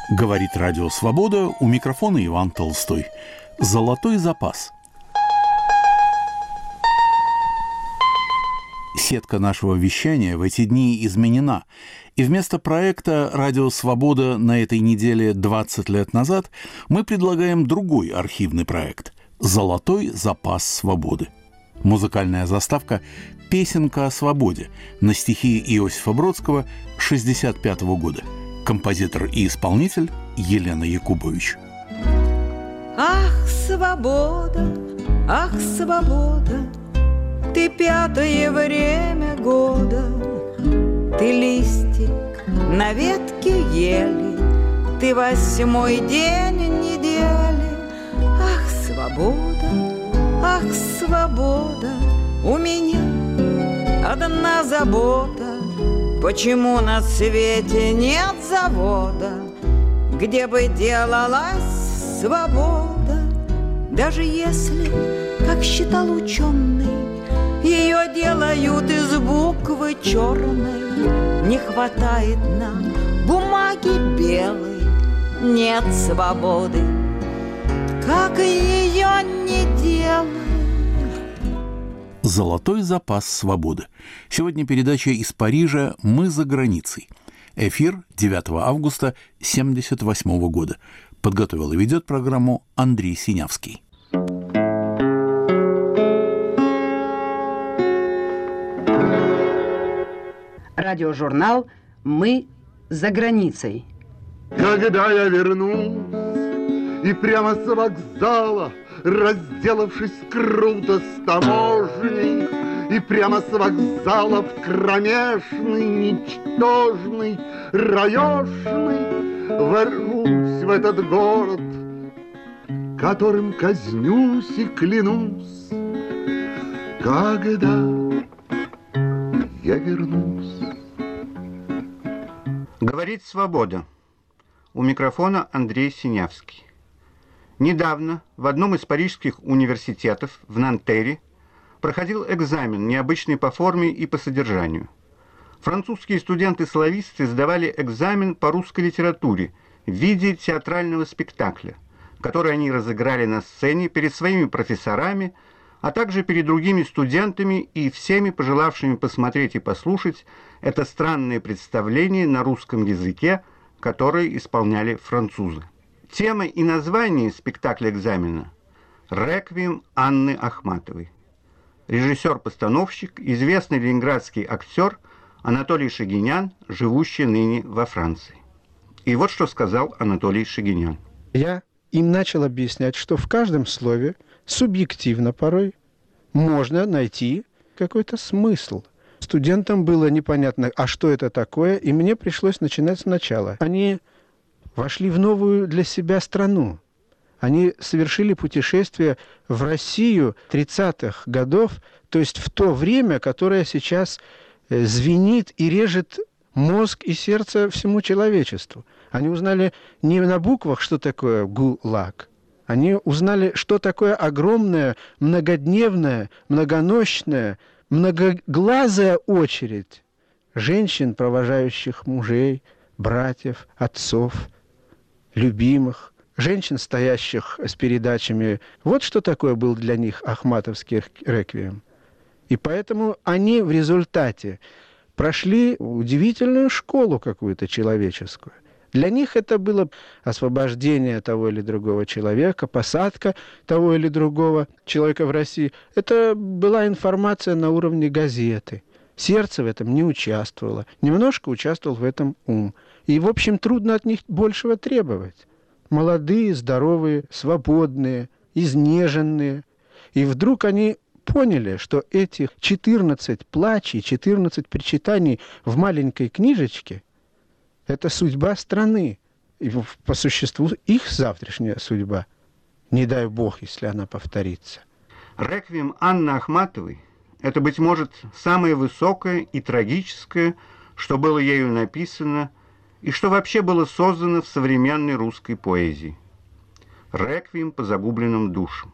Говорит Радио Свобода, у микрофона Иван Толстой. Золотой запас. Сетка нашего вещания в эти дни изменена, и вместо проекта «Радио Свобода» на этой неделе 20 лет назад мы предлагаем другой архивный проект «Золотой запас свободы». Музыкальная заставка «Песенка о свободе» на стихи Иосифа Бродского 1965 года. Композитор и исполнитель Елена Якубович. Ах, свобода, ты пятое время года, ты листик на ветке ели, ты 8-й день недели. Ах, свобода, у меня одна забота. Почему на свете нет завода, где бы делалась свобода? Даже если, как считал ученый, ее делают из буквы черной, не хватает нам бумаги белой, нет свободы, как ее не делают. «Золотой запас свободы». Сегодня передача из Парижа «Мы за границей». Эфир 9 августа 1978 года. Подготовил и ведет программу Андрей Синявский. Радиожурнал «Мы за границей». Когда я вернусь и прямо с вокзала, разделавшись круто с таможней, и прямо с вокзала в кромешный, ничтожный, раешный ворвусь в этот город, которым казнюсь и клянусь, когда я вернусь. Говорит «Свобода». У микрофона Андрей Синявский. Недавно в одном из парижских университетов в Нантере проходил экзамен, необычный по форме и по содержанию. Французские студенты-слависты сдавали экзамен по русской литературе в виде театрального спектакля, который они разыграли на сцене перед своими профессорами, а также перед другими студентами и всеми пожелавшими посмотреть и послушать это странное представление на русском языке, которое исполняли французы. Тема и название спектакля экзамена «Реквием Анны Ахматовой». Режиссер-постановщик, известный ленинградский актер Анатолий Шагинян, живущий ныне во Франции. И вот что сказал Анатолий Шагинян. Я им начал объяснять, что в каждом слове, субъективно порой, можно найти какой-то смысл. Студентам было непонятно, а что это такое, и мне пришлось начинать сначала. Они вошли в новую для себя страну. Они совершили путешествие в Россию 30-х годов, то есть в то время, которое сейчас звенит и режет мозг и сердце всему человечеству. Они узнали не на буквах, что такое ГУЛАГ. Они узнали, что такое огромная, многодневная, многонощная, многоглазая очередь женщин, провожающих мужей, братьев, отцов, любимых, женщин, стоящих с передачами. Вот что такое был для них ахматовский реквием. И поэтому они в результате прошли удивительную школу какую-то человеческую. Для них это было освобождение того или другого человека, посадка того или другого человека в России. Это была информация на уровне газеты. Сердце в этом не участвовало. Немножко участвовал в этом ум. И, в общем, трудно от них большего требовать. Молодые, здоровые, свободные, изнеженные. И вдруг они поняли, что эти 14 плачей, 14 причитаний в маленькой книжечке – это судьба страны. И по существу их завтрашняя судьба. Не дай бог, если она повторится. Реквием Анны Ахматовой – это, быть может, самое высокое и трагическое, что было ею написано и что вообще было создано в современной русской поэзии. Реквием по загубленным душам.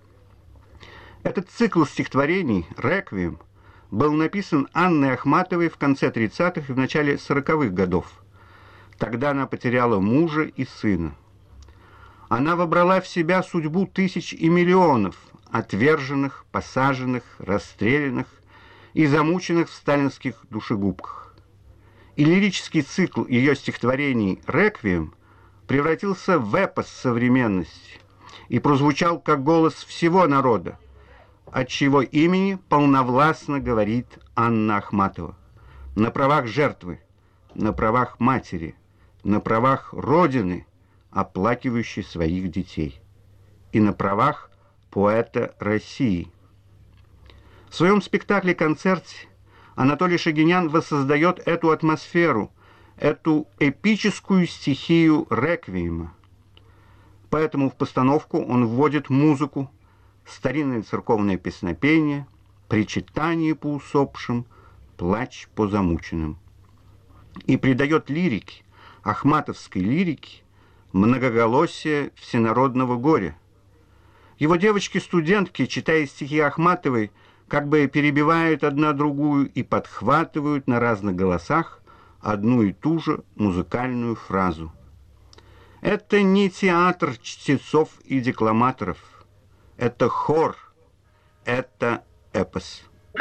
Этот цикл стихотворений «Реквием» был написан Анной Ахматовой в конце 30-х и в начале 40-х годов. Тогда она потеряла мужа и сына. Она вобрала в себя судьбу тысяч и миллионов, отверженных, посаженных, расстрелянных и замученных в сталинских душегубках. И лирический цикл ее стихотворений «Реквием» превратился в эпос современности и прозвучал как голос всего народа, от чьего имени полновластно говорит Анна Ахматова. На правах жертвы, на правах матери, на правах Родины, оплакивающей своих детей, и на правах поэта России. В своем спектакле-концерте Анатолий Шагинян воссоздает эту атмосферу, эту эпическую стихию реквиема. Поэтому в постановку он вводит музыку, старинное церковное песнопение, причитание по усопшим, плач по замученным. И придает лирике, ахматовской лирике, многоголосие всенародного горя. Его девочки-студентки, читая стихи Ахматовой, как бы перебивают одна другую и подхватывают на разных голосах одну и ту же музыкальную фразу. Это не театр чтецов и декламаторов. Это хор. Это эпос.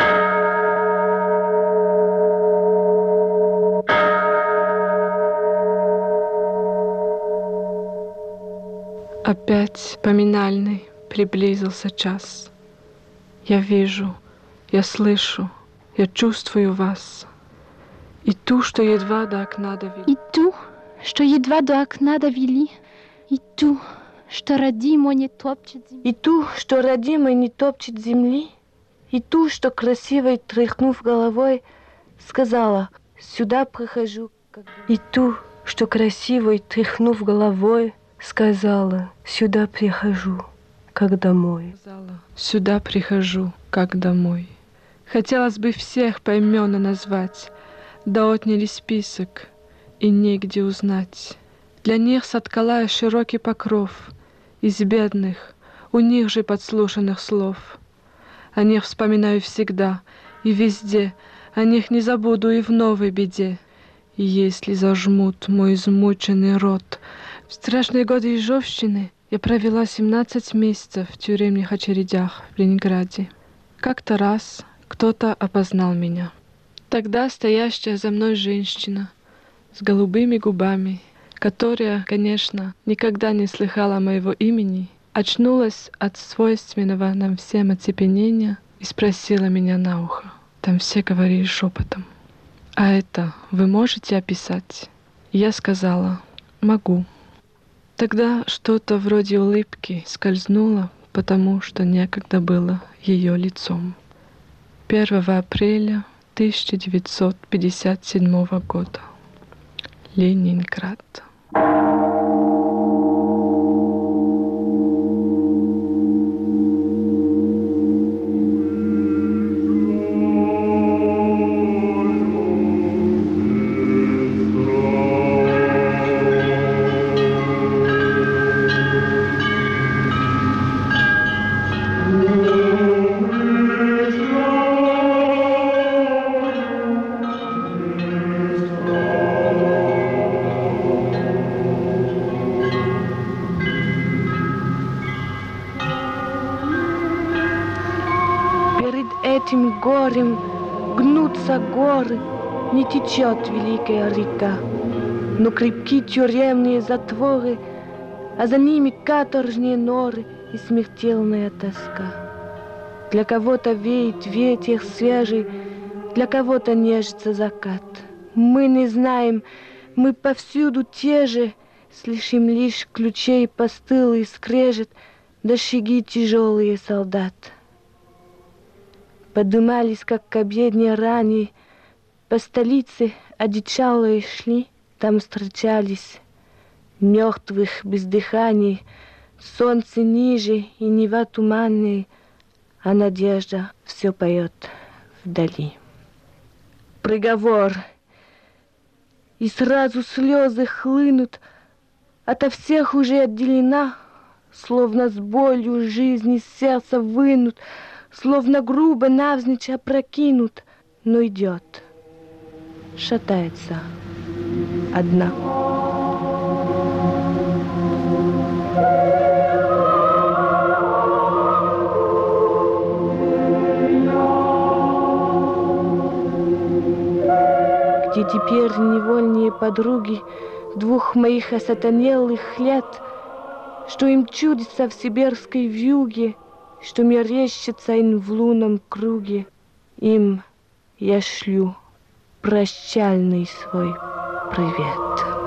Опять поминальный приблизился час. Я вижу, я слышу, я чувствую вас. И ту, что едва до окна довели. И ту, что едва до окна довели. И ту, что родимо не топчет земли. И ту, что родимо не топчет земли. И ту, что красивой тряхнув головой, сказала: сюда прихожу. И ту, что красивой тряхнув головой, сказала: сюда прихожу, как домой. Сюда прихожу, как домой. Хотелось бы всех поименно назвать, да отняли список, и негде узнать. Для них соткала я широкий покров из бедных, у них же подслушанных слов. О них вспоминаю всегда и везде, о них не забуду и в новой беде. И если зажмут мой измученный рот, в страшные годы ежовщины я провела 17 месяцев в тюремных очередях в Ленинграде. Как-то раз кто-то опознал меня. Тогда стоящая за мной женщина с голубыми губами, которая, конечно, никогда не слыхала моего имени, очнулась от свойственного нам всем оцепенения и спросила меня на ухо. Там все говорили шепотом: «А это вы можете описать?» И я сказала: «Могу». Тогда что-то вроде улыбки скользнуло, потому что некогда было ее лицом. 1 апреля 1957 года. Ленинград. Этим горем гнутся горы, не течет великая река, но крепки тюремные затворы, а за ними каторжные норы и смертельная тоска. Для кого-то веет ветер свежий, для кого-то нежится закат. Мы не знаем, мы повсюду те же, слышим лишь ключей постылый скрежет, да шаги тяжелые солдат. Подымались, как к обедне ране, по столице одичалые шли, там встречались мертвых без дыхания, солнце ниже и нева туманные, а надежда все поет вдали. Приговор, и сразу слезы хлынут, ото всех уже отделена, словно с болью жизни сердца вынут, словно грубо навзничь опрокинут, но идет, шатается одна. Где теперь невольные подруги двух моих осатанелых лет, что им чудится в сибирской вьюге, что мерещится им в лунном круге, им я шлю прощальный свой привет.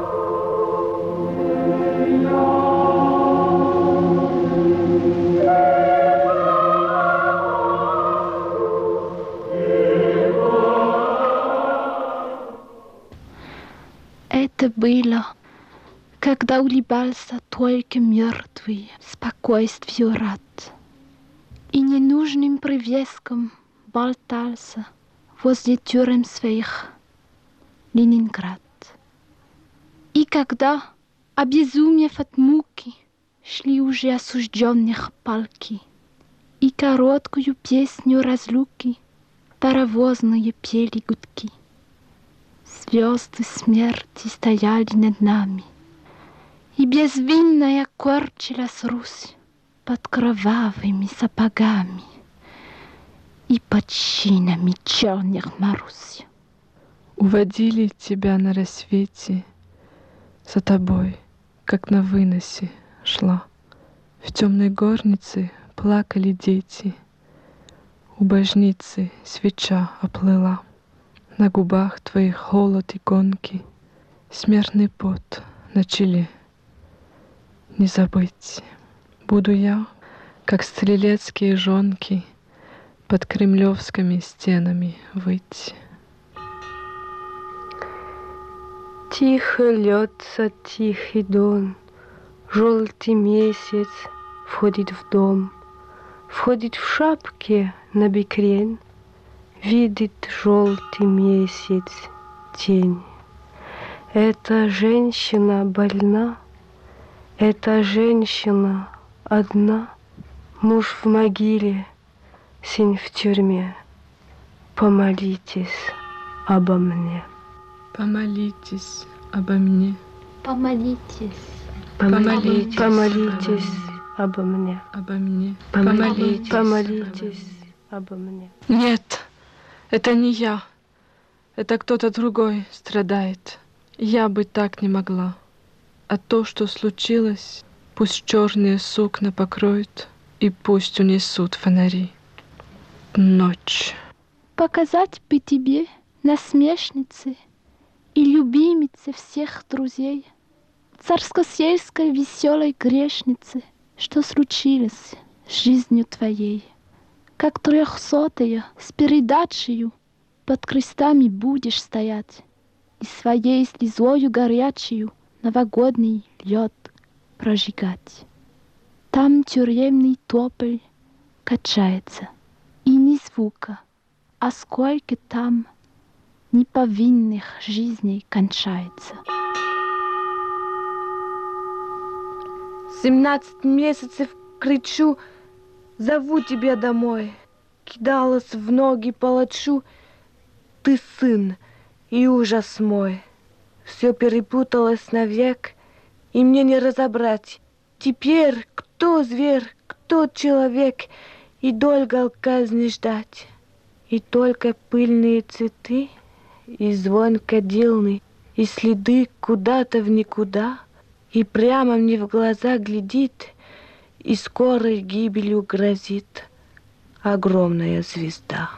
Это было, когда улыбался только мертвый, спокойствию рад, и ненужным привеском болтался возле тюрем своих Ленинград. И когда, обезумев от муки, шли уже осужденных палки, и короткую песню разлуки паровозные пели гудки, звезды смерти стояли над нами, и безвинная корчилась Русь под кровавыми сапогами и под шинами черных Марусь. Уводили тебя на рассвете, за тобой, как на выносе, шла. В темной горнице плакали дети, у божницы свеча оплыла. На губах твоих холод и гонки, смертный пот на челе. Не забыть, буду я, как стрелецкие жонки, под кремлевскими стенами выть. Тихо льется тихий дон, желтый месяц входит в дом, входит в шапке на бекрень, видит желтый месяц тень. Эта женщина больна, эта женщина одна, муж в могиле, сын в тюрьме. Помолитесь обо мне. Помолитесь обо мне. Помолитесь. Помолитесь обо мне. Обо мне. Помолитесь обо мне. Нет, это не я. Это кто-то другой страдает. Я бы так не могла. А то, что случилось, пусть черные сукна покроют, и пусть унесут фонари. Ночь. Показать бы тебе, насмешнице и любимице всех друзей, царско-сельской веселой грешнице, что случилось с жизнью твоей. Как 300-я с передачею под крестами будешь стоять и своей слезою горячею новогодний лед прожигать. Там тюремный тополь качается, и ни звука, а сколько там неповинных жизней кончается. 17 месяцев кричу, зову тебя домой. Кидалась в ноги палачу, ты сын и ужас мой. Все перепуталось навек, и мне не разобрать. Теперь кто зверь, кто человек, и долго казни ждать. И только пыльные цветы, и звон кадильный, и следы куда-то в никуда, и прямо мне в глаза глядит, и скорой гибелью грозит огромная звезда.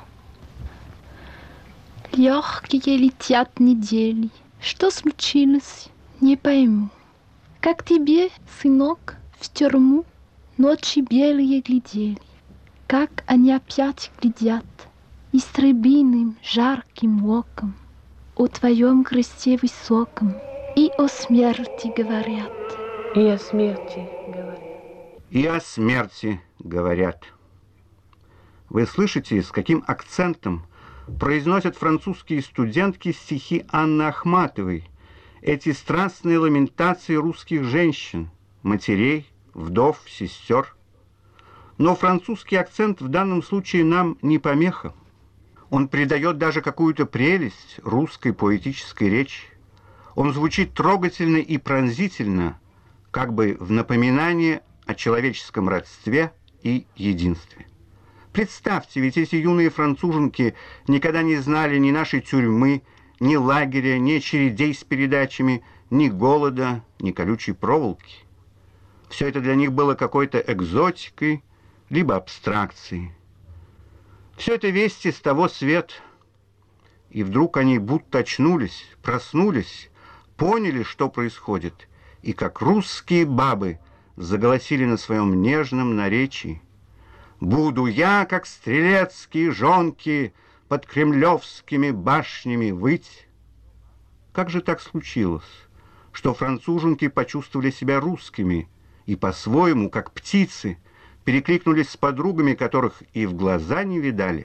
Легкие летят недели. Что случилось, не пойму. Как тебе, сынок, в тюрьму ночи белые глядели, как они опять глядят истребиным жарким оком о твоем кресте высоком, и о смерти говорят. И о смерти говорят. И о смерти говорят. Вы слышите, с каким акцентом произносят французские студентки стихи Анны Ахматовой, эти страстные ламентации русских женщин, матерей, вдов, сестер. Но французский акцент в данном случае нам не помеха. Он придает даже какую-то прелесть русской поэтической речи. Он звучит трогательно и пронзительно, как бы в напоминание о человеческом родстве и единстве. Представьте, ведь эти юные француженки никогда не знали ни нашей тюрьмы, ни лагеря, ни очередей с передачами, ни голода, ни колючей проволоки. Все это для них было какой-то экзотикой, либо абстракцией. Все это вести с того света. И вдруг они будто очнулись, проснулись, поняли, что происходит, и как русские бабы заголосили на своем нежном наречии: «Буду я, как стрелецкие жонки, под кремлевскими башнями выть». Как же так случилось, что француженки почувствовали себя русскими и по-своему, как птицы, перекликнулись с подругами, которых и в глаза не видали?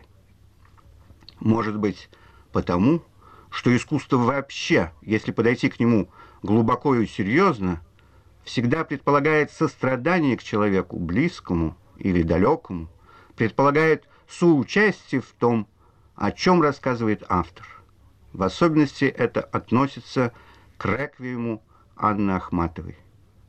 Может быть, потому, что искусство вообще, если подойти к нему глубоко и серьезно, всегда предполагает сострадание к человеку близкому или далекому, предполагает соучастие в том, о чем рассказывает автор. В особенности это относится к реквиему Анны Ахматовой.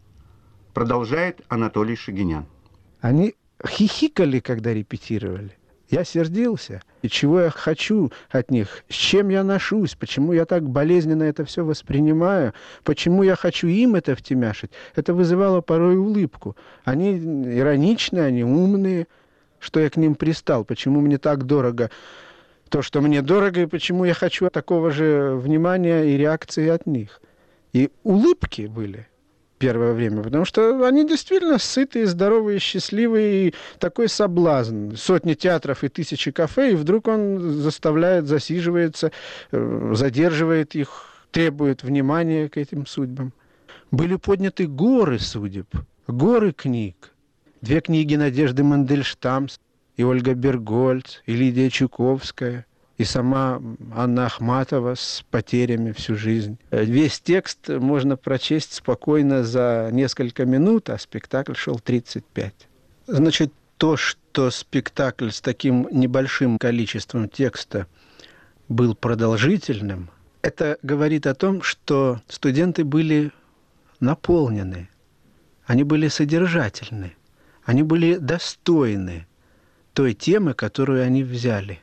Продолжает Анатолий Шагинян. Они хихикали, когда репетировали. Я сердился. И чего я хочу от них? С чем я ношусь? Почему я так болезненно это все воспринимаю? Почему я хочу им это втемяшить? Это вызывало порой улыбку. Они ироничные, они умные. Что я к ним пристал? Почему мне так дорого то, что мне дорого, и почему я хочу такого же внимания и реакции от них? И улыбки были первое время, потому что они действительно сытые, здоровые, счастливые, и такой соблазн. Сотни театров и тысячи кафе, и вдруг он заставляет, засиживается, задерживает их, требует внимания к этим судьбам. Были подняты горы судеб, горы книг. 2 книги Надежды Мандельштам, и Ольга Бергольц, и Лидия Чуковская, и сама Анна Ахматова с потерями всю жизнь. Весь текст можно прочесть спокойно за несколько минут, а спектакль шел 35. Значит, то, что спектакль с таким небольшим количеством текста был продолжительным, это говорит о том, что студенты были наполнены, они были содержательны, они были достойны той темы, которую они взяли.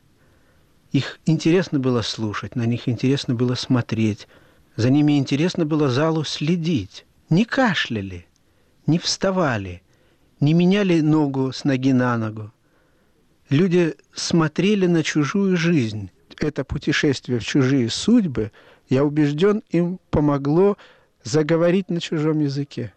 Их интересно было слушать, на них интересно было смотреть, за ними интересно было залу следить. Не кашляли, не вставали, не меняли ногу с ноги на ногу. Люди смотрели на чужую жизнь. Это путешествие в чужие судьбы, я убежден, им помогло заговорить на чужом языке.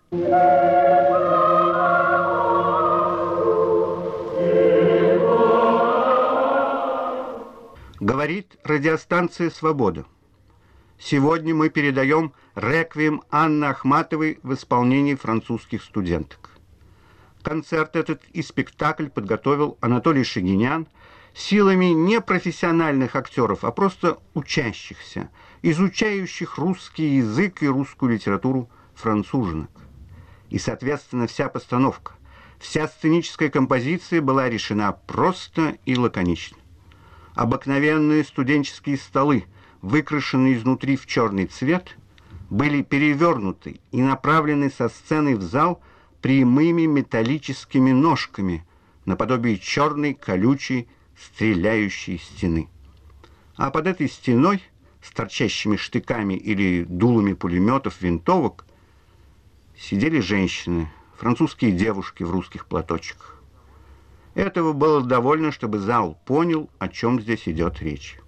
Говорит радиостанция «Свобода». Сегодня мы передаем реквием Анны Ахматовой в исполнении французских студенток. Концерт этот и спектакль подготовил Анатолий Шагинян силами не профессиональных актеров, а просто учащихся, изучающих русский язык и русскую литературу француженок. И, соответственно, вся постановка, вся сценическая композиция была решена просто и лаконично. Обыкновенные студенческие столы, выкрашенные изнутри в черный цвет, были перевернуты и направлены со сцены в зал прямыми металлическими ножками, наподобие черной, колючей, стреляющей стены. А под этой стеной, с торчащими штыками или дулами пулеметов, винтовок, сидели женщины, французские девушки в русских платочках. Этого было довольно, чтобы зал понял, о чем здесь идет речь.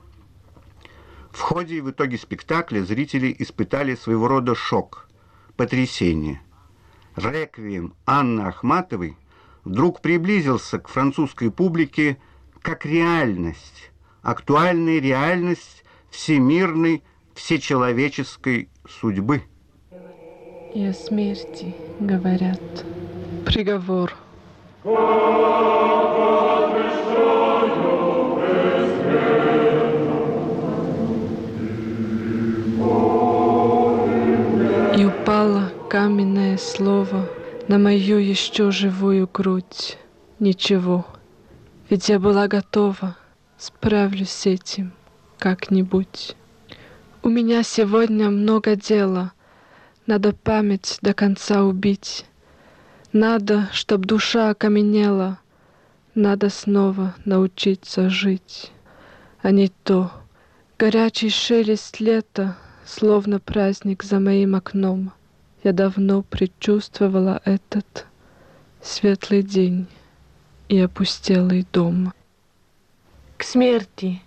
В ходе и в итоге спектакля зрители испытали своего рода шок, потрясение. Реквием Анны Ахматовой вдруг приблизился к французской публике как реальность, актуальная реальность всемирной, всечеловеческой судьбы. И о смерти говорят. Приговор. И упало каменное слово на мою еще живую грудь. Ничего, ведь я была готова, справлюсь с этим как-нибудь. У меня сегодня много дела, надо память до конца убить. Надо, чтоб душа окаменела, надо снова научиться жить. А не то горячий шелест лета, словно праздник за моим окном. Я давно предчувствовала этот светлый день и опустелый дом. К смерти.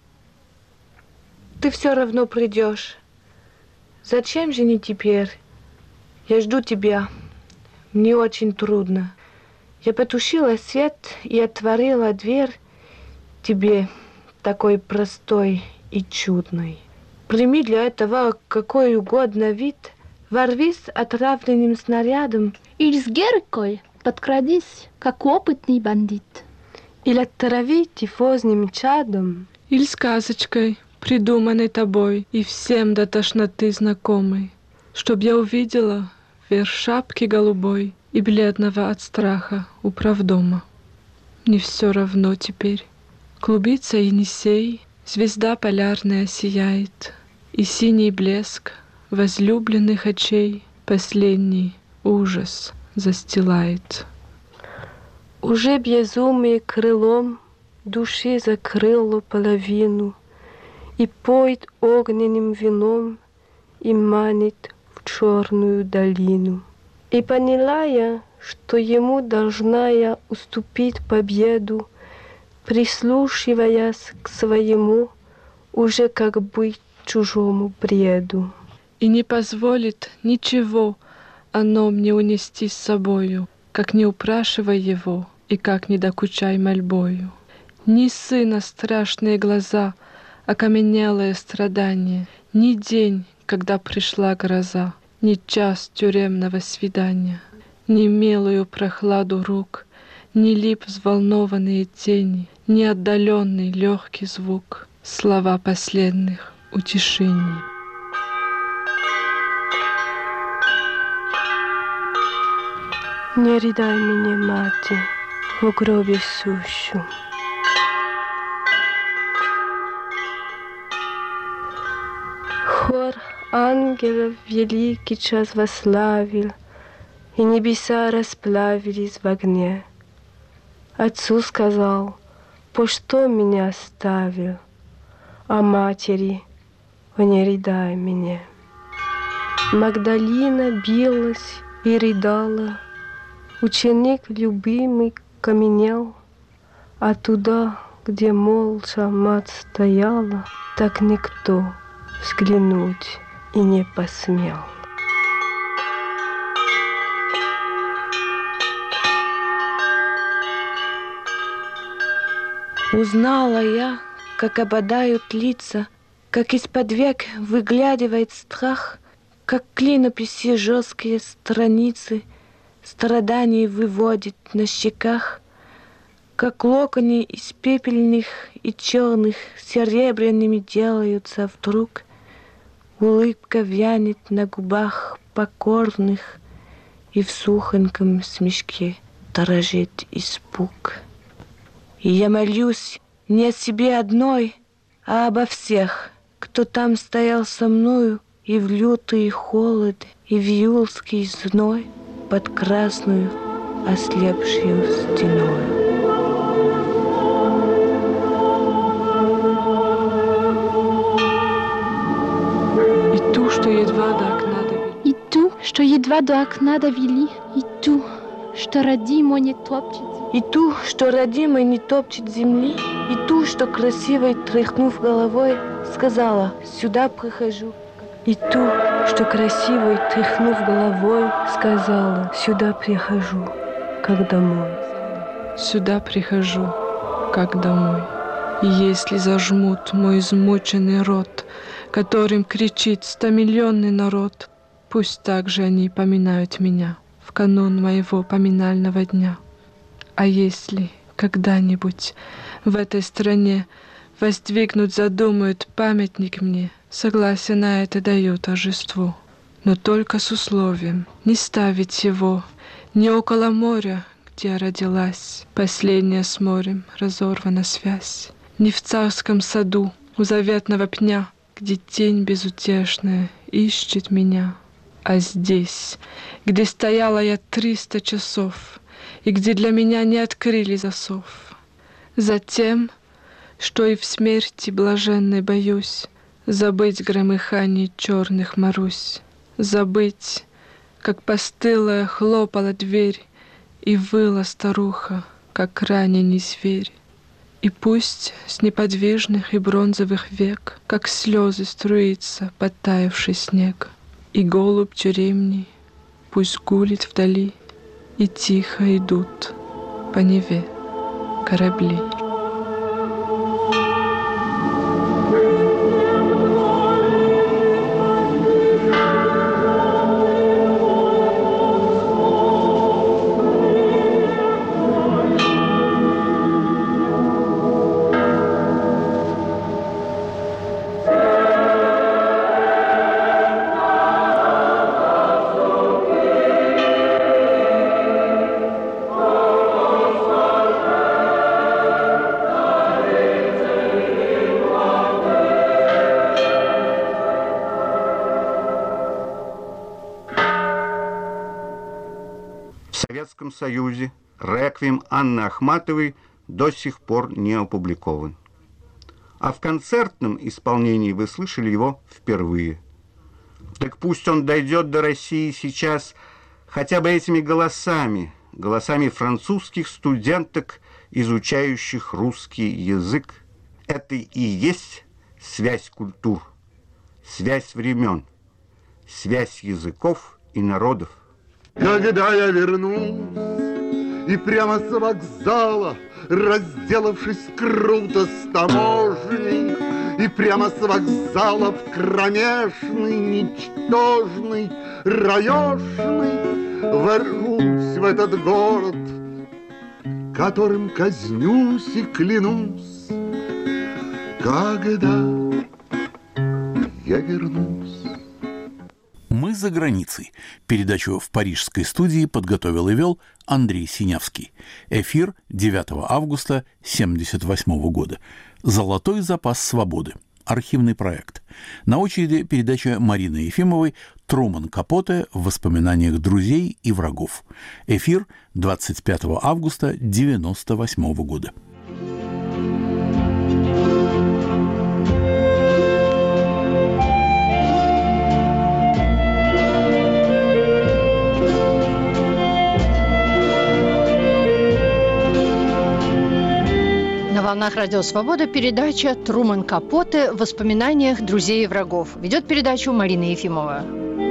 Ты все равно придешь. Зачем же не теперь? Я жду тебя. Мне очень трудно. Я потушила свет и отворила дверь тебе, такой простой и чудной. Прими для этого какой угодно вид, ворвись отравленным снарядом. Или с геркой подкрадись, как опытный бандит. Или отрави тифозным чадом. Или сказочкой, придуманной тобой и всем до тошноты знакомой, чтоб я увидела верх шапки голубой и бледного от страха управдома. Мне все равно теперь. Клубится Енисей, звезда полярная сияет, и синий блеск возлюбленных очей последний ужас застилает. Уже безумие крылом души закрыло половину и поет огненным вином и манит в черную долину. И поняла я, что ему должна я уступить победу, прислушиваясь к своему, уже как бы чужому бреду. И не позволит ничего оно мне унести с собою, как не упрашивай его и как не докучай мольбою. Ни сына страшные глаза, окаменелое страдание, ни день, когда пришла гроза, ни час тюремного свидания, ни милую прохладу рук, ни лип взволнованные тени, ни отдаленный легкий звук, слова последних утешений. Не рыдай меня, мати, в гробе сущу. Хор ангелов великий час восславил, и небеса расплавились в огне. Отцу сказал, по что меня оставил, а матери, не рыдай меня. Магдалина билась и рыдала, ученик любимый каменел, а туда, где молча мать стояла, так никто взглянуть и не посмел. Узнала я, как опадают лица, как из-под век выглядывает страх, как клинописи жесткие страницы страданий выводит на щеках, как локоны из пепельных и черных серебряными делаются вдруг, улыбка вянет на губах покорных, и в сухоньком смешке дрожит испуг. И я молюсь не о себе одной, а обо всех, кто там стоял со мною и в лютый холод, и в июльский зной под красную ослепшую стеною. И ту, что едва до окна довели. И ту, что едва до окна довели. И ту, что родимо не топчет. И ту, что родимой не топчет земли, и ту, что красивой, тряхнув головой, сказала: «Сюда прихожу». И ту, что красивой, тряхнув головой, сказала: «Сюда прихожу, как домой». Сюда прихожу, как домой. И если зажмут мой измученный рот, которым кричит 100-миллионный народ, пусть также они поминают меня в канун моего поминального дня. А если когда-нибудь в этой стране воздвигнуть задумают памятник мне, согласие на это дают торжеству, но только с условием не ставить его не около моря, где я родилась, последняя с морем разорвана связь, не в царском саду у заветного пня, где тень безутешная ищет меня, а здесь, где стояла я 300 часов, и где для меня не открыли засов. Затем, что и в смерти блаженной боюсь, забыть громыхание черных Марусь, забыть, как постылая хлопала дверь, и выла старуха, как раненый зверь. И пусть с неподвижных и бронзовых век, как слезы струится подтаявший снег, и голубь тюремный пусть гулит вдали, и тихо идут по Неве корабли. В Советском Союзе реквием Анны Ахматовой до сих пор не опубликован. А в концертном исполнении вы слышали его впервые. Так пусть он дойдет до России сейчас хотя бы этими голосами, голосами французских студенток, изучающих русский язык. Это и есть связь культур, связь времен, связь языков и народов. Когда я вернусь, и прямо с вокзала, разделавшись круто с таможней, и прямо с вокзала в кромешный, ничтожный, раешный, ворвусь в этот город, которым казнюсь и клянусь, когда я вернусь. «Мы за границей». Передачу в парижской студии подготовил и вел Андрей Синявский. Эфир 9 августа 1978 года. «Золотой запас свободы». Архивный проект. На очереди передача Марины Ефимовой «Труман Капоте. В воспоминаниях друзей и врагов». Эфир 25 августа 1998 года. На волнах Радио Свобода передача «Труман Капоте. В воспоминаниях друзей и врагов». Ведет передачу Марина Ефимова.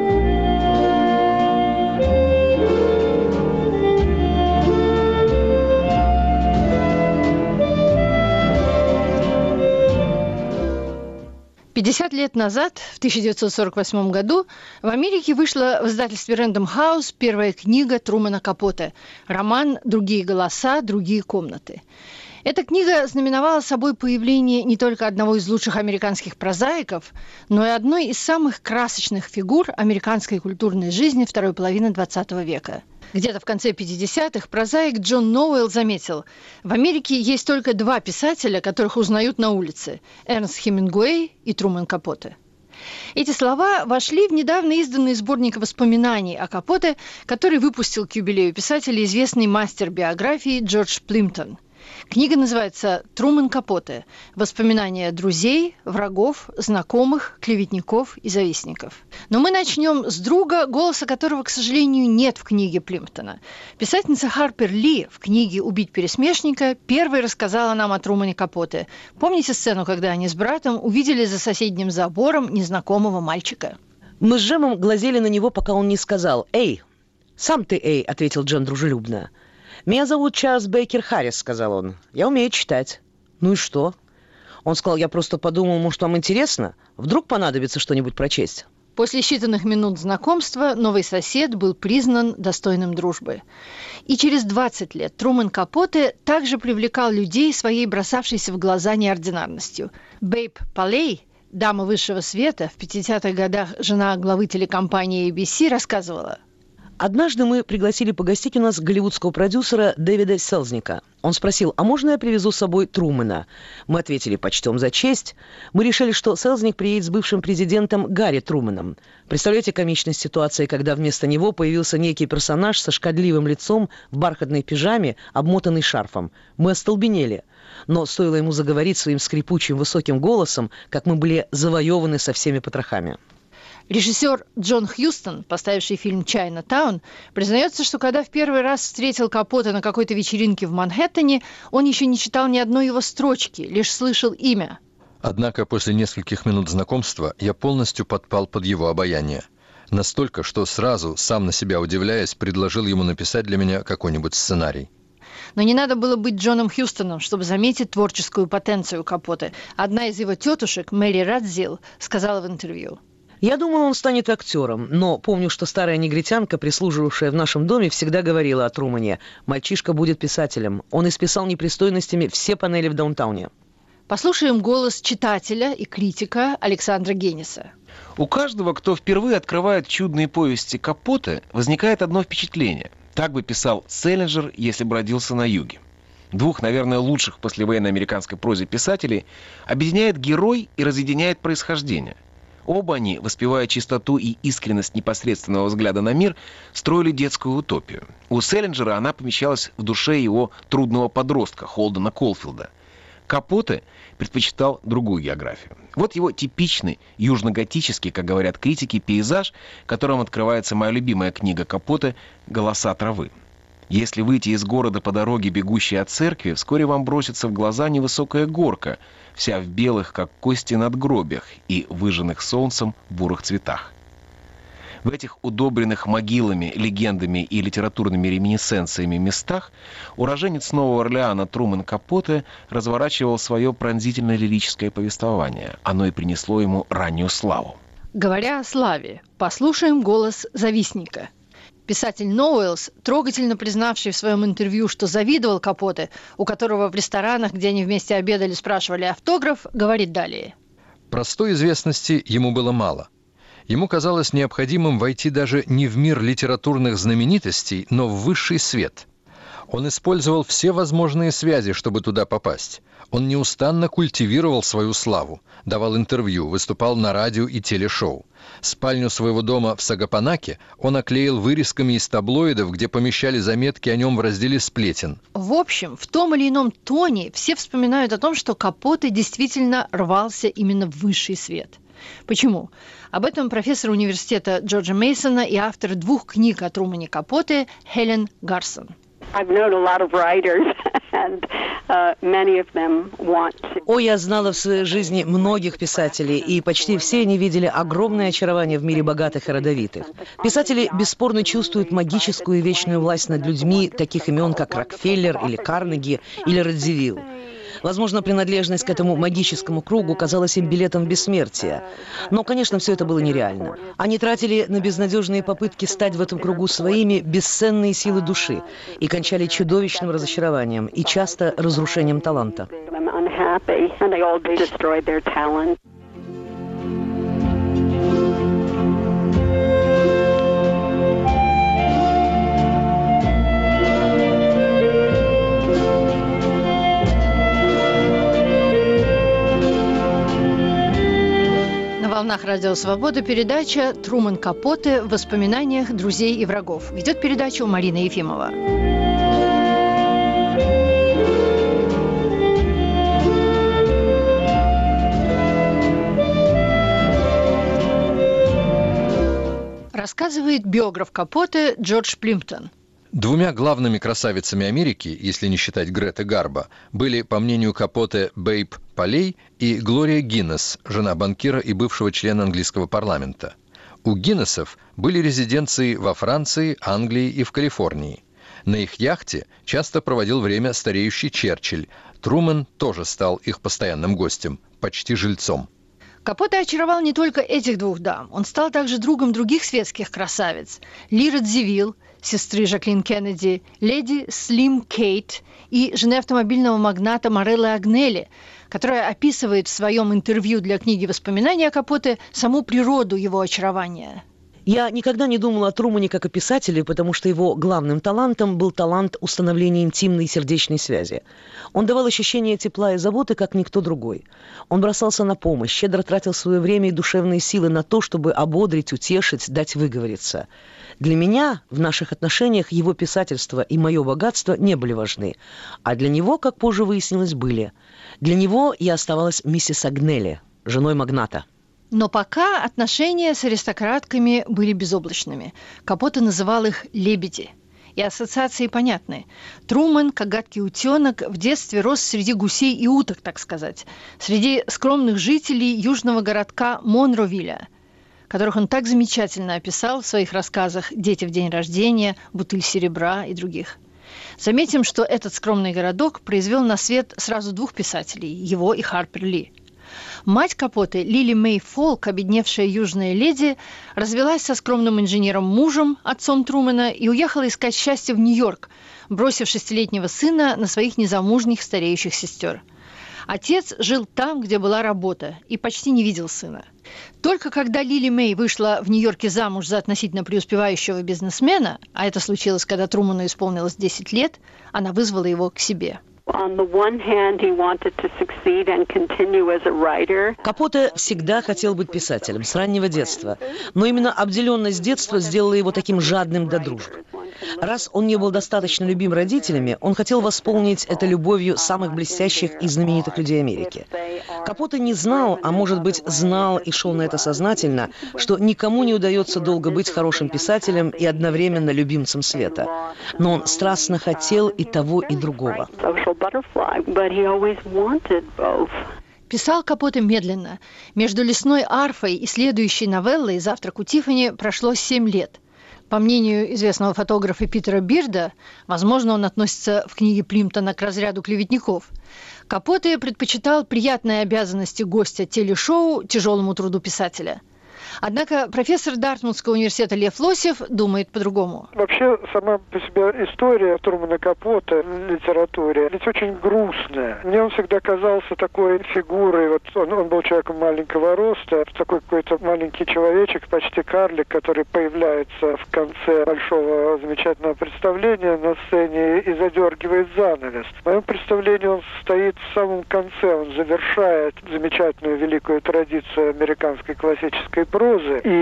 «50 лет назад, в 1948 году, в Америке вышла в издательстве Random House первая книга Трумана Капоте, роман «Другие голоса, другие комнаты». Эта книга знаменовала собой появление не только одного из лучших американских прозаиков, но и одной из самых красочных фигур американской культурной жизни второй половины XX века. Где-то в конце 50-х прозаик Джон Ноуэлл заметил: в Америке есть только два писателя, которых узнают на улице – Эрнст Хемингуэй и Труман Капоте. Эти слова вошли в недавно изданный сборник воспоминаний о Капоте, который выпустил к юбилею писателя известный мастер биографии Джордж Плимптон. Книга называется «Труман Капоте. Воспоминания друзей, врагов, знакомых, клеветников и завистников». Но мы начнем с друга, голоса которого, к сожалению, нет в книге Плимптона. Писательница Харпер Ли в книге «Убить пересмешника» первой рассказала нам о Трумане Капоте. Помните сцену, когда они с братом увидели за соседним забором незнакомого мальчика? Мы с Джемом глазели на него, пока он не сказал: «Эй!» «Сам ты, эй!» — ответил Джем дружелюбно. «Меня зовут Чарльз Бейкер Харрис», — сказал он. «Я умею читать». «Ну и что?» Он сказал: «Я просто подумал, может, вам интересно? Вдруг понадобится что-нибудь прочесть». После считанных минут знакомства новый сосед был признан достойным дружбы. И через 20 лет Труман Капоте также привлекал людей своей бросавшейся в глаза неординарностью. Бэйб Палей, дама высшего света, в 50-х годах жена главы телекомпании ABC, рассказывала: Однажды мы пригласили погостить у нас голливудского продюсера Дэвида Селзника. Он спросил, а можно я привезу с собой Трумэна? Мы ответили, почтем за честь. Мы решили, что Селзник приедет с бывшим президентом Гарри Трумэном. Представляете комичность ситуации, когда вместо него появился некий персонаж со шкодливым лицом в бархатной пижаме, обмотанный шарфом. Мы остолбенели. Но стоило ему заговорить своим скрипучим высоким голосом, как мы были завоеваны со всеми потрохами. Режиссер Джон Хьюстон, поставивший фильм «Чайна-таун», признается, что когда в первый раз встретил Капоте на какой-то вечеринке в Манхэттене, он еще не читал ни одной его строчки, лишь слышал имя. Однако после нескольких минут знакомства я полностью подпал под его обаяние. Настолько, что сразу, сам на себя удивляясь, предложил ему написать для меня какой-нибудь сценарий. Но не надо было быть Джоном Хьюстоном, чтобы заметить творческую потенцию Капоте. Одна из его тетушек, Мэри Радзилл, сказала в интервью: «Я думал, он станет актером, но помню, что старая негритянка, прислуживавшая в нашем доме, всегда говорила о Трумэне: мальчишка будет писателем. Он исписал непристойностями все панели в даунтауне». Послушаем голос читателя и критика Александра Генниса. У каждого, кто впервые открывает чудные повести Капоте, возникает одно впечатление. Так бы писал Селлинджер, если бы родился на юге. Двух, наверное, лучших в послевоенной американской прозе писателей объединяет герой и разъединяет происхождение. Оба они, воспевая чистоту и искренность непосредственного взгляда на мир, строили детскую утопию. У Селлинджера она помещалась в душе его трудного подростка Холдена Колфилда. Капоте предпочитал другую географию. Вот его типичный южно-готический, как говорят критики, пейзаж, которым открывается моя любимая книга Капоте «Голоса травы». Если выйти из города по дороге, бегущей от церкви, вскоре вам бросится в глаза невысокая горка, вся в белых, как кости, надгробиях и выжженных солнцем бурых цветах. В этих удобренных могилами, легендами и литературными реминисценциями местах уроженец Нового Орлеана Трумэн Капоте разворачивал свое пронзительно-лирическое повествование. Оно и принесло ему раннюю славу. Говоря о славе, послушаем голос завистника. Писатель Ноуэллс, трогательно признавший в своем интервью, что завидовал Капоте, у которого в ресторанах, где они вместе обедали, спрашивали автограф, говорит далее. Простой известности ему было мало. Ему казалось необходимым войти даже не в мир литературных знаменитостей, но в высший свет. Он использовал все возможные связи, чтобы туда попасть. Он неустанно культивировал свою славу, давал интервью, выступал на радио и телешоу. Спальню своего дома в Сагапанаке он оклеил вырезками из таблоидов, где помещали заметки о нем в разделе «Сплетен». В общем, в том или ином тоне все вспоминают о том, что Капоте действительно рвался именно в высший свет. Почему? Об этом профессор университета Джорджа Мейсона и автор 2 книг о Трумэне Капоте Хелен Гарсон. Я знала в своей жизни многих писателей, и почти все они видели огромное очарование в мире богатых и родовитых. Писатели бесспорно чувствуют магическую и вечную власть над людьми, таких имен, как Рокфеллер или Карнеги или Радзивилл. Возможно, принадлежность к этому магическому кругу казалась им билетом в бессмертие. Но, конечно, все это было нереально. Они тратили на безнадежные попытки стать в этом кругу своими бесценные силы души и кончали чудовищным разочарованием и часто разрушением таланта. На волнах Радио Свобода передача «Трумэн Капоте. В воспоминаниях друзей и врагов». Ведет передачу Марина Ефимова. Рассказывает биограф Капоте Джордж Плимптон. Двумя главными красавицами Америки, если не считать Греты Гарбо, были, по мнению Капоте, Бэйб Полей и Глория Гиннес, жена банкира и бывшего члена английского парламента. У Гиннесов были резиденции во Франции, Англии и в Калифорнии. На их яхте часто проводил время стареющий Черчилль. Трумэн тоже стал их постоянным гостем, почти жильцом. Капоте очаровал не только этих 2 дам. Он стал также другом других светских красавиц. Ли Радзивилл, сестры Жаклин Кеннеди, леди Слим Кейт и жены автомобильного магната Мореллы Агнелли, которая описывает в своем интервью для книги «Воспоминания» о Капоте саму природу его очарования. Я никогда не думала о Трумане как о писателе, потому что его главным талантом был талант установления интимной и сердечной связи. Он давал ощущение тепла и заботы, как никто другой. Он бросался на помощь, щедро тратил свое время и душевные силы на то, чтобы ободрить, утешить, дать выговориться. Для меня в наших отношениях его писательство и мое богатство не были важны, а для него, как позже выяснилось, были. Для него я оставалась миссис Агнелли, женой магната. Но пока отношения с аристократками были безоблачными. Капоте называл их «лебеди». И ассоциации понятны. Трумэн, как гадкий утенок, в детстве рос среди гусей и уток, так сказать, среди скромных жителей южного городка Монровиля, которых он так замечательно описал в своих рассказах «Дети в день рождения», «Бутыль серебра» и других. Заметим, что этот скромный городок произвел на свет сразу двух писателей – его и Харпер Ли. Мать Капоте, Лили Мэй Фолк, обедневшая южная леди, развелась со скромным инженером-мужем, отцом Трумэна, и уехала искать счастье в Нью-Йорк, бросив 6-летнего сына на своих незамужних стареющих сестер. Отец жил там, где была работа, и почти не видел сына. Только когда Лили Мэй вышла в Нью-Йорке замуж за относительно преуспевающего бизнесмена, а это случилось, когда Трумэну исполнилось 10 лет, она вызвала его к себе. Капоте всегда хотел быть писателем с раннего детства, но именно обделенность детства сделала его таким жадным до дружбы. Раз он не был достаточно любим родителями, он хотел восполнить это любовью самых блестящих и знаменитых людей Америки. Капоте не знал, а может быть знал и шел на это сознательно, что никому не удается долго быть хорошим писателем и одновременно любимцем света. Но он страстно хотел и того, и другого. Писал Капоте медленно. Между «Лесной арфой» и следующей новеллой «Завтрак у Тиффани» прошло 7 лет. По мнению известного фотографа Питера Бирда, возможно, он относится в книге Плимптона к разряду клеветников, Капоте предпочитал приятные обязанности гостя телешоу тяжелому труду писателя. Однако профессор Дартмутского университета Лев Лосев думает по-другому. Вообще, сама по себе история Трумэна Капоте в литературе ведь очень грустная. Мне он всегда казался такой фигурой. Вот он был человеком маленького роста, такой какой-то маленький человечек, почти карлик, который появляется в конце большого замечательного представления на сцене и задергивает занавес. В моем представлении он стоит в самом конце, он завершает замечательную великую традицию американской классической прозы.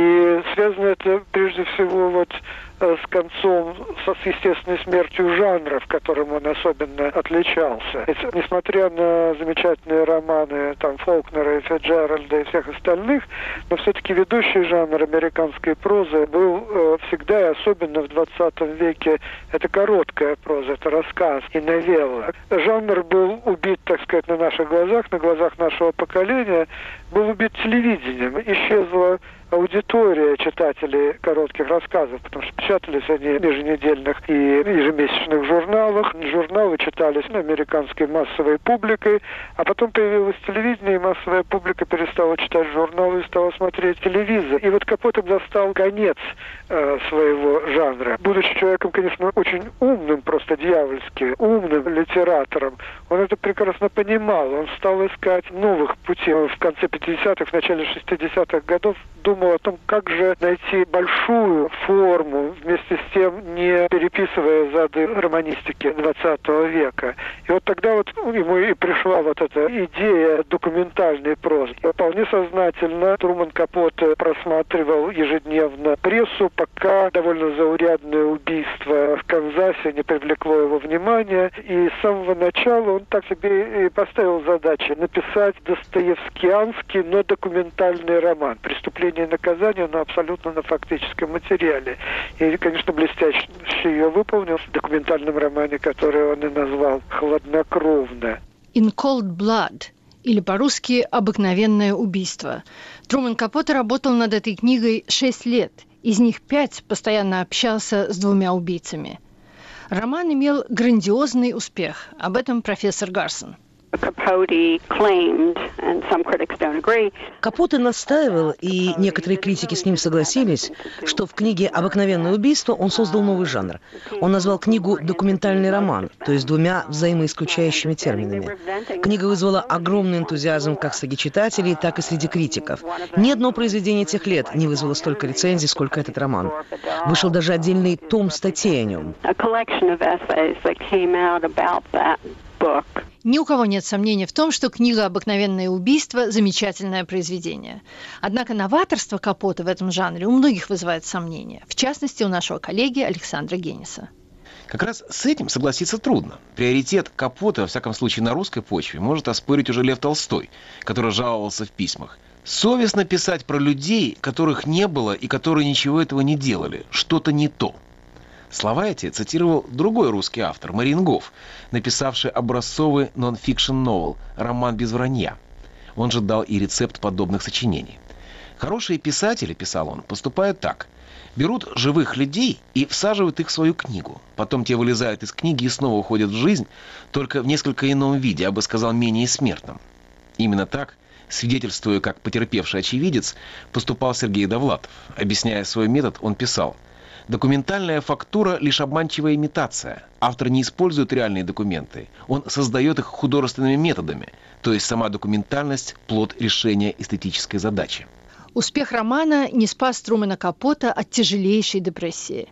И связано это прежде всего вот с концом, с естественной смертью жанра, в котором он особенно отличался. Несмотря на замечательные романы там Фолкнера и Фицджеральда и всех остальных, но все-таки ведущий жанр американской прозы был всегда, и особенно в 20 веке, это короткая проза, это рассказ и новелла. Жанр был убит, так сказать, на наших глазах, на глазах нашего поколения, был убит телевидением. Исчезла аудитория читателей коротких рассказов, потому что печатались они в еженедельных и ежемесячных журналах. Журналы читались американской массовой публикой, а потом появилось телевидение, и массовая публика перестала читать журналы и стала смотреть телевизор. И вот Капоте застал конец своего жанра. Будучи человеком, конечно, очень умным, просто дьявольски умным литератором, он это прекрасно понимал. Он стал искать новых путей. В конце 50-х, в начале 60-х годов думал о том, как же найти большую форму, вместе с тем не переписывая зады романистики 20 века. И вот тогда вот ему и пришла вот эта идея документальной прозы. И вполне сознательно Трумэн Капоте просматривал ежедневно прессу, пока довольно заурядное убийство в Канзасе не привлекло его внимания. И с самого начала он так себе и поставил задачу написать достоевскианский, но документальный роман. «Преступление и наказание», но абсолютно на фактическом материале. И, конечно, блестяще ее выполнил в документальном романе, который он и назвал «Хладнокровно». «In Cold Blood», или по-русски «Обыкновенное убийство». Трумэн Капоте работал над этой книгой 6 лет. Из них 5 постоянно общался с 2 убийцами. Роман имел грандиозный успех. Об этом профессор Гарсон. Капоте настаивал, и некоторые критики с ним согласились, что в книге «Обыкновенное убийство» он создал новый жанр. Он назвал книгу «документальный роман», то есть двумя взаимоисключающими терминами. Книга вызвала огромный энтузиазм как среди читателей, так и среди критиков. Ни одно произведение тех лет не вызвало столько рецензий, сколько этот роман. Вышел даже отдельный том статей о нем. Ни у кого нет сомнений в том, что книга «Обыкновенное убийство» – замечательное произведение. Однако новаторство Капоте в этом жанре у многих вызывает сомнения. В частности, у нашего коллеги Александра Генниса. Как раз с этим согласиться трудно. Приоритет Капоте, во всяком случае на русской почве, может оспорить уже Лев Толстой, который жаловался в письмах. Совестно писать про людей, которых не было и которые ничего этого не делали. Что-то не то. Слова эти цитировал другой русский автор, Марингоф, написавший образцовый нон-фикшн-новел «Роман без вранья». Он же дал и рецепт подобных сочинений. Хорошие писатели, писал он, поступают так. Берут живых людей и всаживают их в свою книгу. Потом те вылезают из книги и снова уходят в жизнь, только в несколько ином виде, я бы сказал, менее смертном. Именно так, свидетельствуя как потерпевший очевидец, поступал Сергей Довлатов. Объясняя свой метод, он писал: «Документальная фактура – лишь обманчивая имитация. Автор не использует реальные документы. Он создает их художественными методами, то есть сама документальность – плод решения эстетической задачи». Успех романа не спас Трумэна Капоте от тяжелейшей депрессии.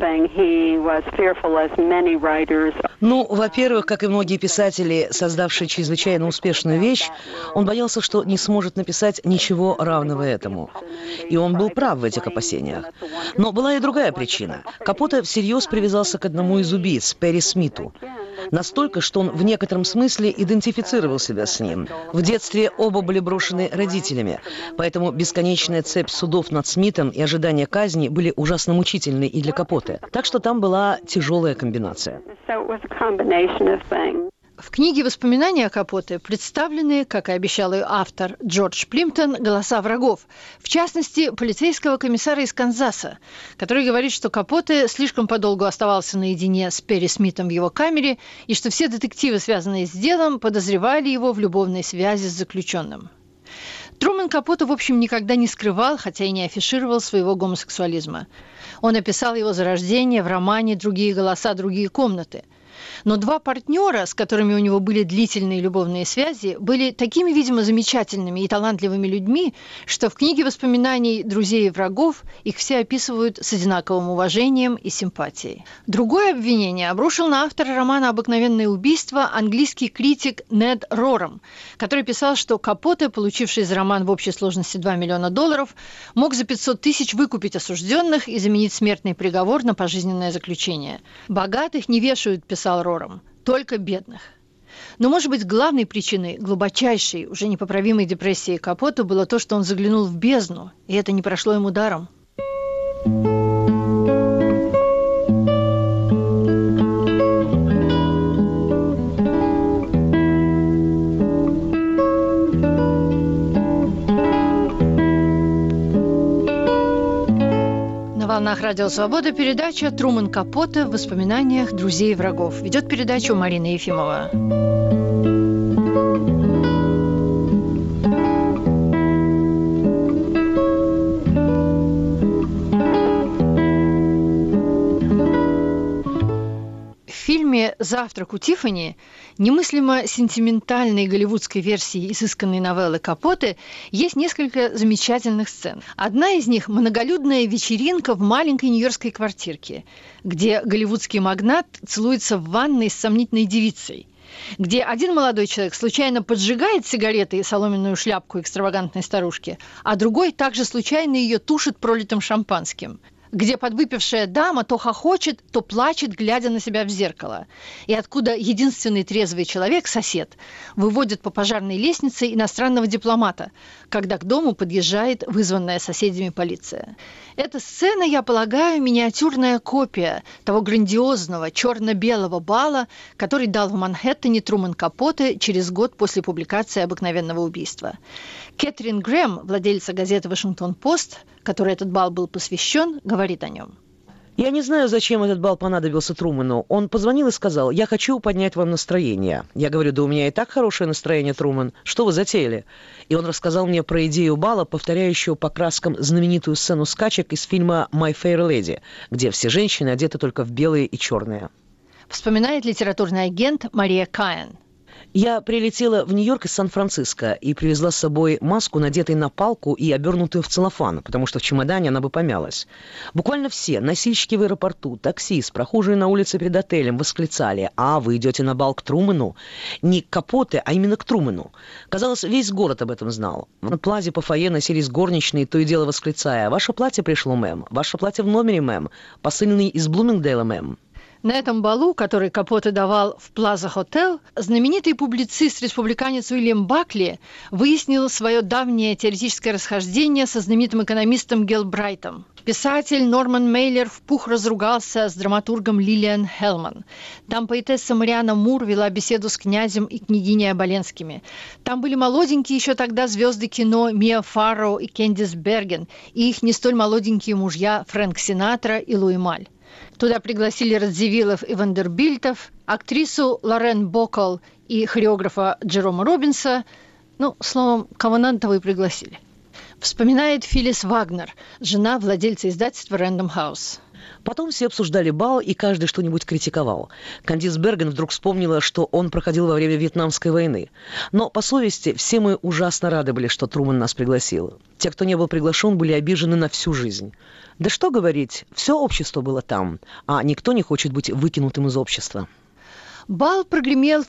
Ну, во-первых, как и многие писатели, создавшие чрезвычайно успешную вещь, он боялся, что не сможет написать ничего равного этому. И он был прав в этих опасениях. Но была и другая причина. Капоте всерьез привязался к одному из убийц, Перри Смиту. Настолько, что он в некотором смысле идентифицировал себя с ним. В детстве оба были брошены родителями, поэтому бесконечная цепь судов над Смитом и ожидания казни были ужасно мучительны и для Капоте. Так что там была тяжелая комбинация. В книге «Воспоминания о Капоте» представлены, как и обещал ее автор Джордж Плимптон, голоса врагов. В частности, полицейского комиссара из Канзаса, который говорит, что Капоте слишком подолгу оставался наедине с Перри Смитом в его камере и что все детективы, связанные с делом, подозревали его в любовной связи с заключенным. Трумэн Капоте, в общем, никогда не скрывал, хотя и не афишировал своего гомосексуализма. Он описал его зарождение в романе «Другие голоса, другие комнаты». Но два партнера, с которыми у него были длительные любовные связи, были такими, видимо, замечательными и талантливыми людьми, что в книге воспоминаний «Друзей и врагов» их все описывают с одинаковым уважением и симпатией. Другое обвинение обрушил на автора романа «Обыкновенное убийство» английский критик Нед Рорам, который писал, что Капоте, получивший за роман в общей сложности $2 миллиона, мог за 500 тысяч выкупить осужденных и заменить смертный приговор на пожизненное заключение. «Богатых не вешают», писал Рорам, только бедных. Но, может быть, главной причиной глубочайшей, уже непоправимой депрессии Капоте было то, что он заглянул в бездну, и это не прошло ему даром. На волнах Радио Свобода передача «Трумэн Капоте в воспоминаниях друзей и врагов». Ведет передачу Марина Ефимова. В фильме «Завтрак у Тиффани» немыслимо сентиментальной голливудской версии изысканной новеллы Капоте есть несколько замечательных сцен. Одна из них – многолюдная вечеринка в маленькой нью-йоркской квартирке, где голливудский магнат целуется в ванной с сомнительной девицей, где один молодой человек случайно поджигает сигареты и соломенную шляпку экстравагантной старушки, а другой также случайно ее тушит пролитым шампанским, где подвыпившая дама то хохочет, то плачет, глядя на себя в зеркало, и откуда единственный трезвый человек, сосед, выводит по пожарной лестнице иностранного дипломата, когда к дому подъезжает вызванная соседями полиция. Эта сцена, я полагаю, миниатюрная копия того грандиозного черно-белого бала, который дал в Манхэттене Трумэн Капоте через год после публикации «Обыкновенного убийства». Кэтрин Грэм, владельца газеты «Вашингтон-Пост», которой этот бал был посвящен, говорит о нем. Я не знаю, зачем этот бал понадобился Трумэну. Он позвонил и сказал: «Я хочу поднять вам настроение». Я говорю: «Да у меня и так хорошее настроение, Трумэн. Что вы затеяли?» И он рассказал мне про идею бала, повторяющую по краскам знаменитую сцену скачек из фильма «My Fair Lady», где все женщины одеты только в белые и черные. Вспоминает литературный агент Мария Каен. Я прилетела в Нью-Йорк из Сан-Франциско и привезла с собой маску, надетую на палку и обернутую в целлофан, потому что в чемодане она бы помялась. Буквально все, носильщики в аэропорту, таксист, прохожие на улице перед отелем восклицали: «А, вы идете на бал к Трумэну?» Не к Капоте, а именно к Трумэну. Казалось, весь город об этом знал. В плазе по фойе носились горничные, то и дело восклицая: «Ваше платье пришло, мэм! Ваше платье в номере, мэм! Посыльный из Блумингдейла, мэм!» На этом балу, который Капоте давал в Плаза Хотел, знаменитый публицист-республиканец Уильям Бакли выяснил свое давнее теоретическое расхождение со знаменитым экономистом Гелбрайтом. Писатель Норман Мейлер в пух разругался с драматургом Лилиан Хелман. Там поэтесса Мариана Мур вела беседу с князем и княгиней Оболенскими. Там были молоденькие еще тогда звезды кино Миа Фарроу и Кэндис Берген, и их не столь молоденькие мужья Фрэнк Синатра и Луи Маль. Туда пригласили Радзивиллов и Вандербильтов, актрису Лорен Бокал и хореографа Джерома Робинса. Ну, словом, кого надо, того и пригласили. Вспоминает Филлис Вагнер, жена владельца издательства Random House. Потом все обсуждали бал, и каждый что-нибудь критиковал. Кэндис Берген вдруг вспомнила, что он проходил во время Вьетнамской войны. Но, по совести, все мы ужасно рады были, что Трумэн нас пригласил. Те, кто не был приглашен, были обижены на всю жизнь. Да что говорить, все общество было там, а никто не хочет быть выкинутым из общества. Бал прогремел в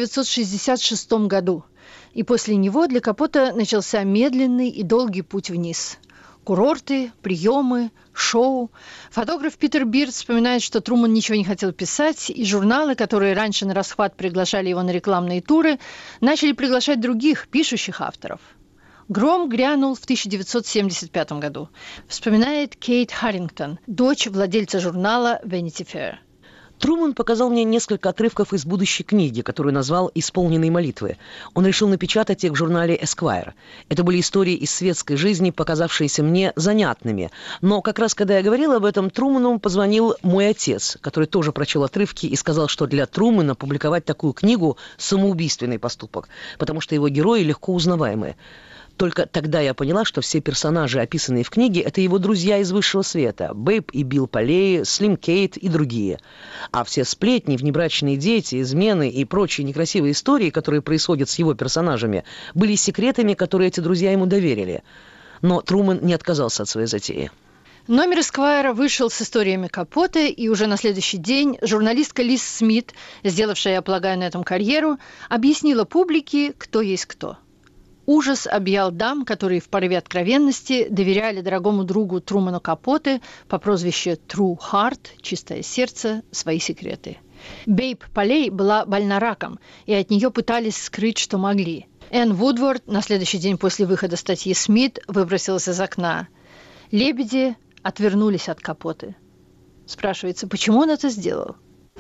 1966 году, и после него для Капоте начался медленный и долгий путь вниз. Курорты, приемы, шоу. Фотограф Питер Бирд вспоминает, что Трумэн ничего не хотел писать, и журналы, которые раньше на расхват приглашали его на рекламные туры, начали приглашать других, пишущих авторов. Гром грянул в 1975 году. Вспоминает Кейт Харрингтон, дочь владельца журнала Vanity Fair. Трумэн показал мне несколько отрывков из будущей книги, которую назвал «Исполненные молитвы». Он решил напечатать их в журнале Esquire. Это были истории из светской жизни, показавшиеся мне занятными. Но как раз когда я говорила об этом, Трумэну позвонил мой отец, который тоже прочел отрывки и сказал, что для Трумэна публиковать такую книгу – самоубийственный поступок, потому что его герои легко узнаваемы. Только тогда я поняла, что все персонажи, описанные в книге, это его друзья из высшего света. Бэйб и Билл Полей, Слим Кейт и другие. А все сплетни, внебрачные дети, измены и прочие некрасивые истории, которые происходят с его персонажами, были секретами, которые эти друзья ему доверили. Но Трумэн не отказался от своей затеи. Номер Эсквайра вышел с историями Капоте, и уже на следующий день журналистка Лиз Смит, сделавшая, я полагаю, на этом карьеру, объяснила публике, кто есть кто. Ужас объял дам, которые в порыве откровенности доверяли дорогому другу Трумэну Капоте по прозвищу True Heart, чистое сердце, свои секреты. Бэйб Полей была больна раком, и от нее пытались скрыть, что могли. Энн Вудворд на следующий день после выхода статьи Смит выбросилась из окна. Лебеди отвернулись от Капоте. Спрашивается, почему он это сделал?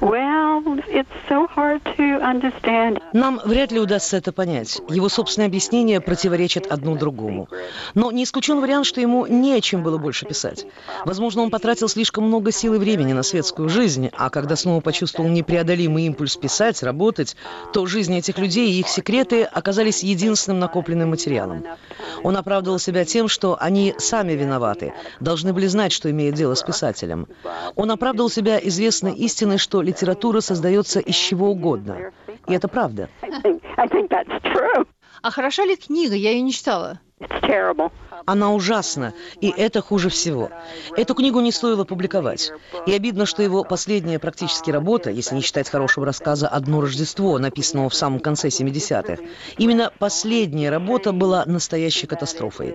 Нам вряд ли удастся это понять. Его собственные объяснения противоречат одно другому. Но не исключен вариант, что ему не о чем было больше писать. Возможно, он потратил слишком много сил и времени на светскую жизнь, а когда снова почувствовал непреодолимый импульс писать, работать, то жизни этих людей и их секреты оказались единственным накопленным материалом. Он оправдывал себя тем, что они сами виноваты, должны были знать, что имеют дело с писателем. Он оправдывал себя известной истиной, что литература создается из чего угодно. И это правда. А хороша ли книга? Я ее не читала. Она ужасна, и это хуже всего. Эту книгу не стоило публиковать. И обидно, что его последняя практически работа, если не считать хорошего рассказа «Одно Рождество», написанного в самом конце 70-х, именно последняя работа была настоящей катастрофой.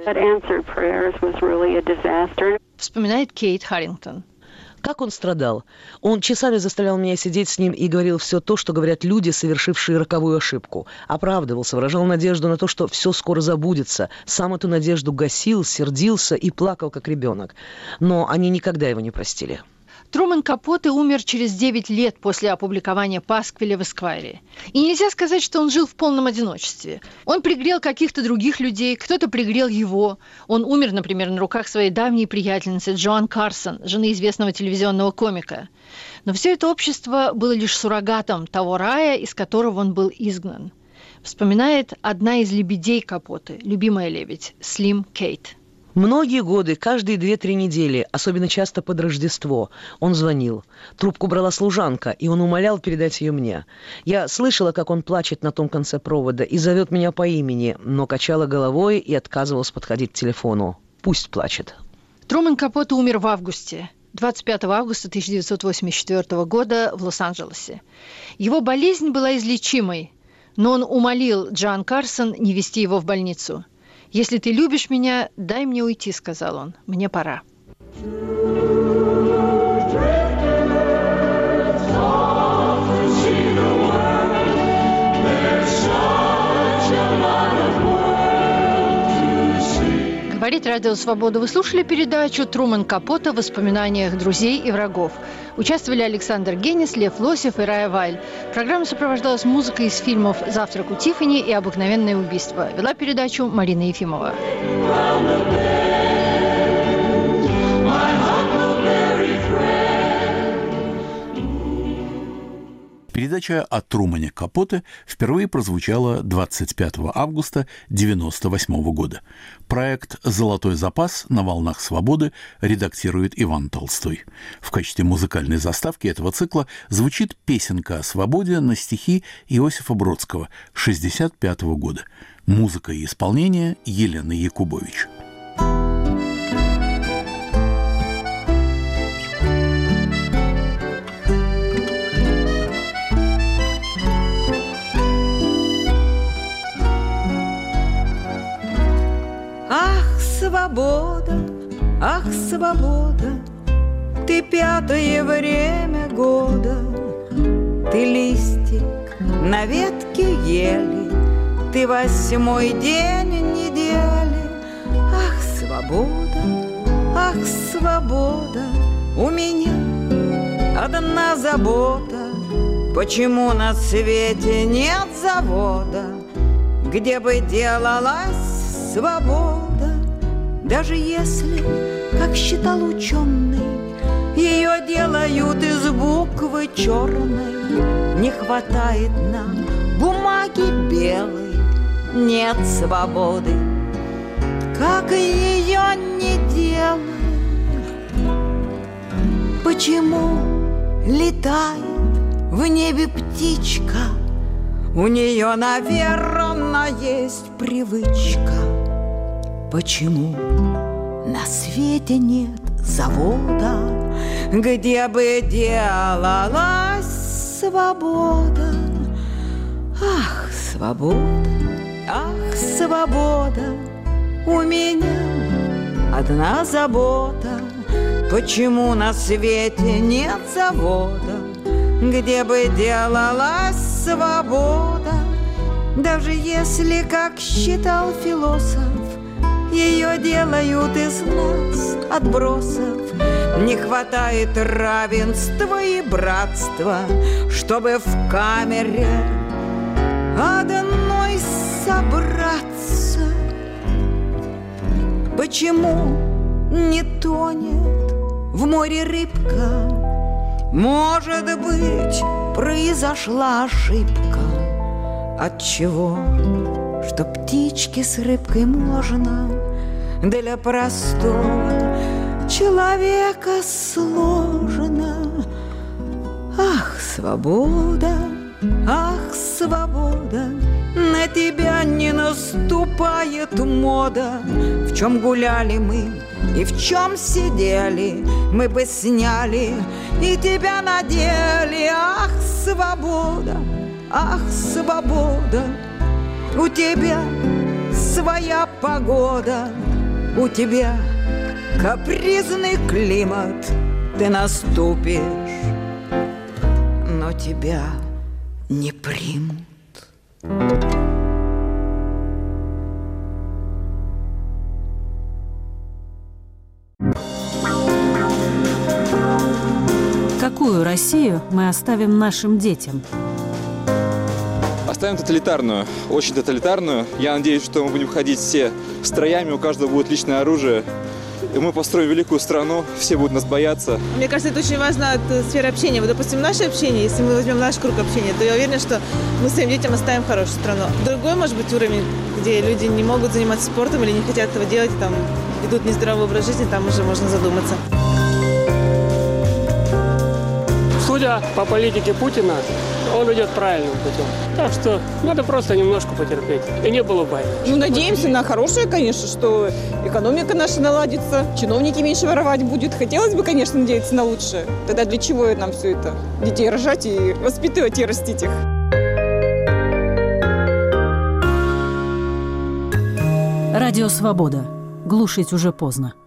Вспоминает Кейт Харрингтон. Как он страдал. Он часами заставлял меня сидеть с ним и говорил все то, что говорят люди, совершившие роковую ошибку. Оправдывался, выражал надежду на то, что все скоро забудется. Сам эту надежду гасил, сердился и плакал, как ребенок. Но они никогда его не простили. Трумэн Капоте умер через 9 лет после опубликования «Пасквиля» в «Эсквайре». И нельзя сказать, что он жил в полном одиночестве. Он пригрел каких-то других людей, кто-то пригрел его. Он умер, например, на руках своей давней приятельницы Джоан Карсон, жены известного телевизионного комика. Но все это общество было лишь суррогатом того рая, из которого он был изгнан. Вспоминает одна из лебедей Капоте, любимая лебедь, Слим Кейт. Многие годы, каждые 2-3 недели, особенно часто под Рождество, он звонил. Трубку брала служанка, и он умолял передать ее мне. Я слышала, как он плачет на том конце провода и зовет меня по имени, но качала головой и отказывалась подходить к телефону. Пусть плачет. Трумэн Капоте умер в августе. 25 августа 1984 года в Лос-Анджелесе. Его болезнь была излечимой, но он умолил Джоан Карсон не везти его в больницу. «Если ты любишь меня, дай мне уйти», — сказал он. «Мне пора». Говорит Радио Свобода. Вы слушали передачу «Трумэн Капоте. В воспоминаниях друзей и врагов». Участвовали Александр Генис, Лев Лосев и Рая Вайль. Программа сопровождалась музыкой из фильмов «Завтрак у Тиффани» и «Обыкновенное убийство». Вела передачу Марина Ефимова. Передача о Трумэне Капоте впервые прозвучала 25 августа 1998 года. Проект «Золотой запас» на волнах свободы редактирует Иван Толстой. В качестве музыкальной заставки этого цикла звучит песенка о свободе на стихи Иосифа Бродского 1965 года. Музыка и исполнение Елены Якубович. Свобода, ах, свобода, ты 5-е время года, ты листик на ветке ели, ты 8-й день недели. Ах, свобода, ах, свобода, у меня одна забота, почему на свете нет завода, где бы делалась свобода. Даже если, как считал ученый, ее делают из буквы черной, не хватает нам бумаги белой, нет свободы, как ее не делай. Почему летает в небе птичка? У нее, наверное, есть привычка. Почему на свете нет завода, где бы делалась свобода? Ах, свобода, ах, свобода, у меня одна забота. Почему на свете нет завода, где бы делалась свобода? Даже если, как считал философ, ее делают из нас отбросов, не хватает равенства и братства, чтобы в камере одной собраться. Почему не тонет в море рыбка? Может быть, произошла ошибка. Отчего? Что птичке с рыбкой можно, для простого человека сложно. Ах, свобода, ах, свобода, на тебя не наступает мода. В чем гуляли мы и в чем сидели, мы бы сняли и тебя надели. Ах, свобода, ах, свобода, у тебя своя погода, у тебя капризный климат, ты наступишь, но тебя не примут. Какую Россию мы оставим нашим детям? Оставим тоталитарную, очень тоталитарную. Я надеюсь, что мы будем ходить все строями, у каждого будет личное оружие. И мы построим великую страну, все будут нас бояться. Мне кажется, это очень важно от сферы общения. Вот, допустим, наше общение, если мы возьмем наш круг общения, то я уверена, что мы своим детям оставим хорошую страну. Другой, может быть, уровень, где люди не могут заниматься спортом или не хотят этого делать, там ведут нездоровый образ жизни, там уже можно задуматься. Судя по политике Путина, он идет правильным путем. Так что надо просто немножко потерпеть. И не было войны. Ну, надеемся на хорошее, конечно, что экономика наша наладится, чиновники меньше воровать будут. Хотелось бы, конечно, надеяться на лучшее. Тогда для чего нам все это? Детей рожать и воспитывать и растить их. Радио «Свобода». Глушить уже поздно.